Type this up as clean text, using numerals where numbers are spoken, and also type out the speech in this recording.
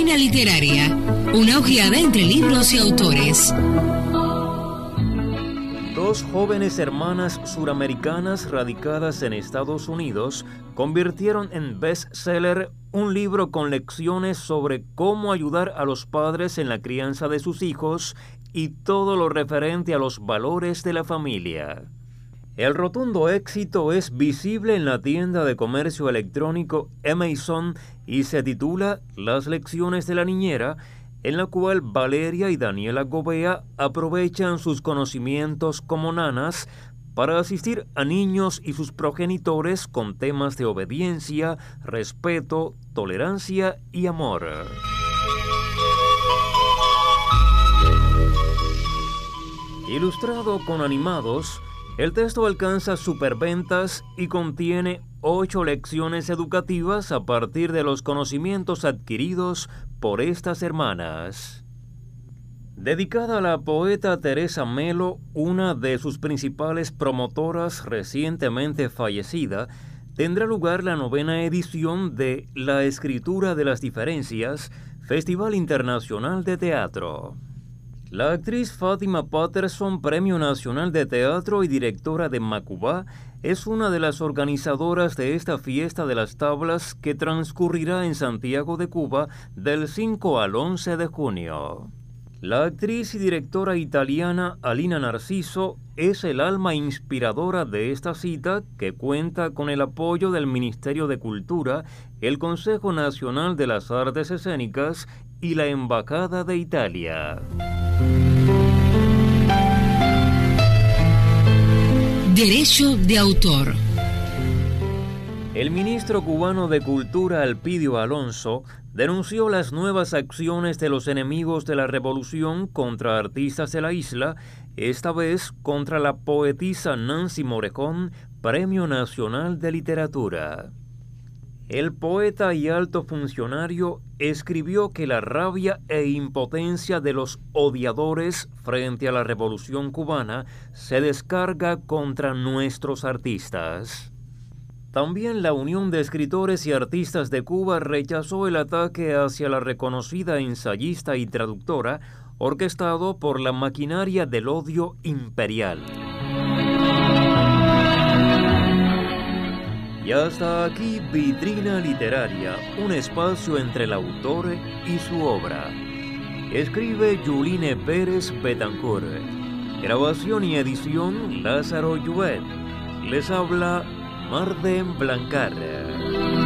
Vitrina Literaria, una ojeada entre libros y autores. Dos jóvenes hermanas suramericanas radicadas en Estados Unidos convirtieron en bestseller un libro con lecciones sobre cómo ayudar a los padres en la crianza de sus hijos y todo lo referente a los valores de la familia. El rotundo éxito es visible en la tienda de comercio electrónico Amazon y se titula Las lecciones de la niñera, en la cual Valeria y Daniela Gobea aprovechan sus conocimientos como nanas para asistir a niños y sus progenitores con temas de obediencia, respeto, tolerancia y amor. Ilustrado con animados, el texto alcanza superventas y contiene 8 lecciones educativas a partir de los conocimientos adquiridos por estas hermanas. Dedicada a la poeta Teresa Melo, una de sus principales promotoras recientemente fallecida, tendrá lugar la 9ª edición de La Escritura de las Diferencias, Festival Internacional de Teatro. La actriz Fátima Patterson, Premio Nacional de Teatro y directora de Macubá, es una de las organizadoras de esta fiesta de las tablas que transcurrirá en Santiago de Cuba del 5 al 11 de junio. La actriz y directora italiana Alina Narciso es el alma inspiradora de esta cita, que cuenta con el apoyo del Ministerio de Cultura, el Consejo Nacional de las Artes Escénicas y la Embajada de Italia. Derecho de autor. El ministro cubano de Cultura, Elpidio Alonso, denunció las nuevas acciones de los enemigos de la revolución contra artistas de la isla, esta vez contra la poetisa Nancy Morejón, Premio Nacional de Literatura. El poeta y alto funcionario escribió que la rabia e impotencia de los odiadores frente a la revolución cubana se descarga contra nuestros artistas. También la Unión de Escritores y Artistas de Cuba rechazó el ataque hacia la reconocida ensayista y traductora, orquestado por la maquinaria del odio imperial. Y hasta aquí Vitrina Literaria, un espacio entre el autor y su obra. Escribe Yuline Pérez Betancourt. Grabación y edición Lázaro Lluet. Les habla Marden Blancar.